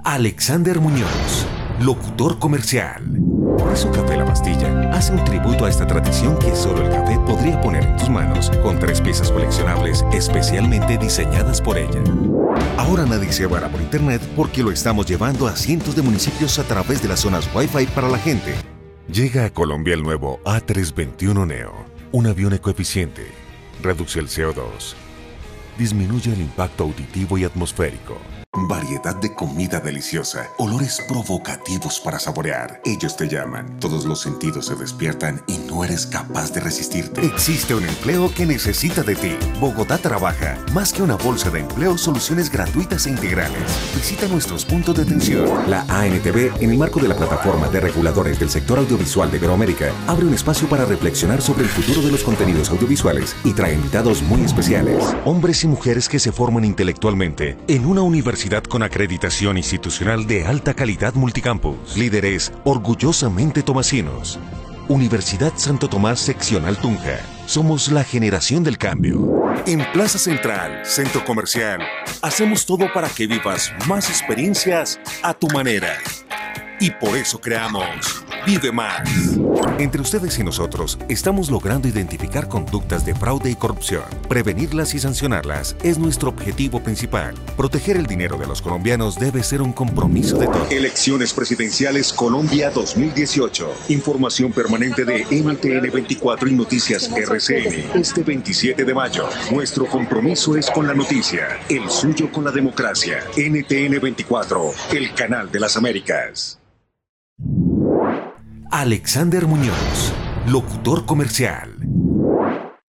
Alexander Muñoz, locutor comercial. Por eso Café La Pastilla hace un tributo a esta tradición que solo el café podría poner en tus manos, con 3 piezas coleccionables especialmente diseñadas por ella. Ahora nadie se llevará por internet porque lo estamos llevando a cientos de municipios a través de las zonas Wi-Fi para la gente. Llega a Colombia el nuevo A321 Neo, un avión ecoeficiente, reduce el CO2, disminuye el impacto auditivo y atmosférico. Variedad de comida deliciosa, olores provocativos para saborear. Ellos te llaman, todos los sentidos se despiertan y no eres capaz de resistirte. Existe un empleo que necesita de ti. Bogotá trabaja. Más que una bolsa de empleo, soluciones gratuitas e integrales. Visita nuestros puntos de atención. La ANTV, en el marco de la plataforma de reguladores del sector audiovisual de Iberoamérica, abre un espacio para reflexionar sobre el futuro de los contenidos audiovisuales y trae invitados muy especiales. Hombres y mujeres que se forman intelectualmente en una universidad con acreditación institucional de alta calidad multicampus. Líderes orgullosamente tomasinos. Universidad Santo Tomás Seccional Tunja. Somos la generación del cambio. En Plaza Central, Centro Comercial, hacemos todo para que vivas más experiencias a tu manera. Y por eso creamos Vive Más. Entre ustedes y nosotros estamos logrando identificar conductas de fraude y corrupción. Prevenirlas y sancionarlas es nuestro objetivo principal. Proteger el dinero de los colombianos debe ser un compromiso de todos. Elecciones Presidenciales Colombia 2018. Información permanente de NTN 24 y Noticias RCN. Este 27 de mayo. Nuestro compromiso es con la noticia. El suyo con la democracia. NTN 24. El canal de las Américas. Alexander Muñoz, locutor comercial.